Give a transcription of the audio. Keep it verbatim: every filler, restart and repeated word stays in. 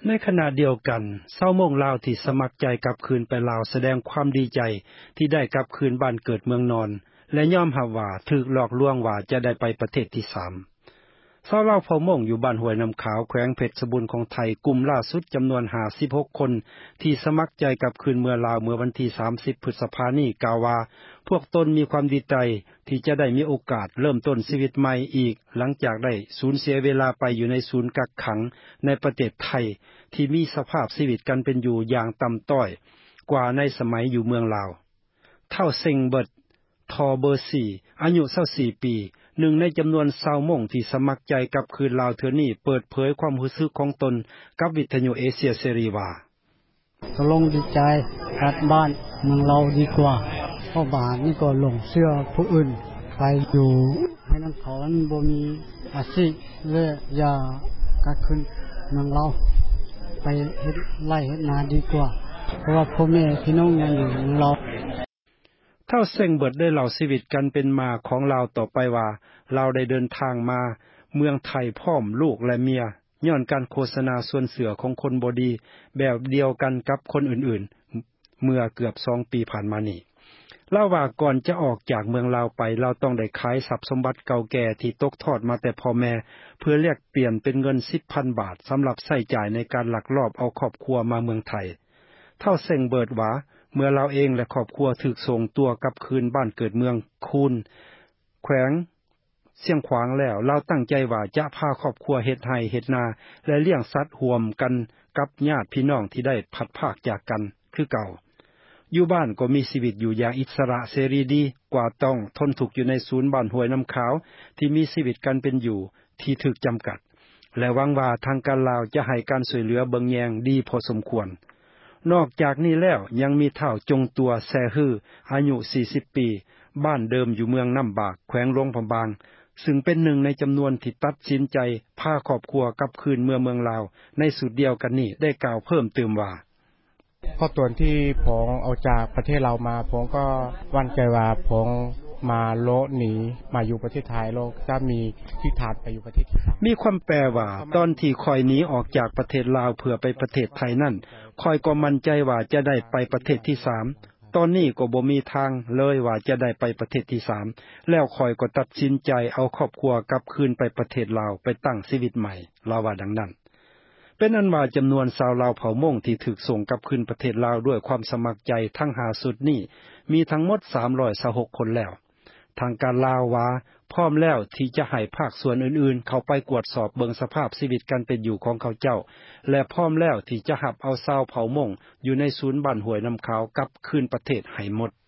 ในขณะเดียวกันชาวมงลาวที่สมัครใจกลับคืนไปลาวแสดงความดีใจที่ได้กลับคืนบ้านเกิดเมืองนอนและยอมรับว่าถูกหลอกลวงว่าจะได้ไปประเทศที่สามชาวลาวเผ่ามงอยู่บ้านห้วยน้ำขาวแขวงเพชรบูรณ์ของไทยกลุ่มล่าสุดจำนวนห้าสิบหกคนที่สมัครใจกลับคืนเมืองลาวเมื่อวันที่สามสิบพฤษภาคมนี้กล่าวว่าพวกตนมีความดีใจที่จะได้มีโอกาสเริ่มต้นชีวิตใหม่อีกหลังจากได้สูญเสียเวลาไปอยู่ในศูนย์กักขังในประเทศไทยที่มีสภาพชีวิตกันเป็นอยู่อย่างต่ำต้อยกว่าในสมัยอยู่เมืองลาวเท่าเซ็งเบิดทอเบอร์สี่อายุยี่สิบสี่ปีหนึ่งในจำนวนชาวมงที่สมัครใจกลับคืนลาวเทื่อนี้เปิดเผยความรู้สึกของตนกับวิทยุเอเชียเสรีว่าก็ลงดีใจกลับบ้านเมืองเราดีกว่าเพราะบ้านนี่ก็หลงเชื่อผู้อื่นไปอยู่ให้นั้นเขาบ่มีอาชีพเลยอย่ากลับคืนเมืองเราไปเฮ็ดไร่เฮ็ดนาดีกว่าเพราะว่าพ่อแม่พี่น้องยังอยู่เมืองเราเท่าเซ็งเบิดได้เล่าชีวิตกันเป็นมาของลาวต่อไปว่าเราได้เดินทางมาเมืองไทยพร้อมลูกและเมียย้อนการโฆษณาส่วนเสือของคนบ่ดีแบบเดียวกันกับคนอื่นๆเมื่อเกือบสองปีผ่านมานี้เล่าว่าก่อนจะออกจากเมืองลาวไปเราต้องได้ขายทรัพย์สมบัติเก่าแก่ที่ตกทอดมาแต่พ่อแม่เพื่อแลกเปลี่ยนเป็นเงิน สิบพัน บาทสำหรับใช้จ่ายในการลักลอบเอาครอบครัวมาเมืองไทยเท่าเซ็งเบิดว่าเมื่อเราเองและครอบครัวถูกส่งตัวกลับคืนบ้านเกิดเมืองคูนแขวงเสียงขวางแล้วเราตั้งใจว่าจะพาครอบครัวเฮ็ดไร่เฮ็ดนาและเลี้ยงสัตว์ร่วมกันกับญาติพี่น้องที่ได้พัดพรากจากกันคือเก่าอยู่บ้านก็มีชีวิตอยู่อย่างอิสระเสรีดีกว่าต้องทนทุกข์อยู่ในศูนย์บ้านห้วยน้ำขาวที่มีชีวิตกันเป็นอยู่ที่ถูกจำกัดและหวังว่าทางการลาวจะให้การช่วยเหลือเบิงแยงดีพอสมควรนอกจากนี้แล้วยังมีเฒ่าจงตัวแซฮืออายุสี่สิบปีบ้านเดิมอยู่เมืองน้ำบากแขวงหลวงพะบางซึ่งเป็นหนึ่งในจำนวนที่ตัดสินใจพาครอบครัวกลับคืนเมืองเมืองลาวในสุดเดียวกันนี้ได้กล่าวเพิ่มเติมว่าพอตอนที่ผมเอาจากประเทศเรามาผมก็หวั่นใจว่าผมมาโลหนีมาอยู่ประเทศไทยโลกจะมีทิศทางไปอยู่ประเทศที่สามมีความแปลว่าตอนที่ค่อยหนีออกจากประเทศลาวเพื่อไปประเทศไทยนั่นค่อยก็มั่นใจว่าจะได้ไปประเทศที่สามตอนนี้ก็บ่มีทางเลยว่าจะได้ไปประเทศที่สามแล้วค่อยก็ตัดสินใจเอาครอบครัวกลับคืนไปประเทศลาวไปตั้งชีวิตใหม่ลาวว่าดังนั้นเป็นอันว่าจำนวนชาวลาวเผ่ามงที่ถูกส่งกลับคืนประเทศลาวด้วยความสมัครใจทั้งห้าสุดนี้มีทั้งหมดสามร้อยยี่สิบหกคนแล้วทางการลาวว่าพร้อมแล้วที่จะให้ภาคส่วนอื่นๆเข้าไปกวดสอบเบิงสภาพชีวิตกันเป็นอยู่ของเขาเจ้าและพร้อมแล้วที่จะรับเอาชาวเผ่ามงอยู่ในศูนย์บ้านห้วยน้ำขาวกลับคืนประเทศให้หมด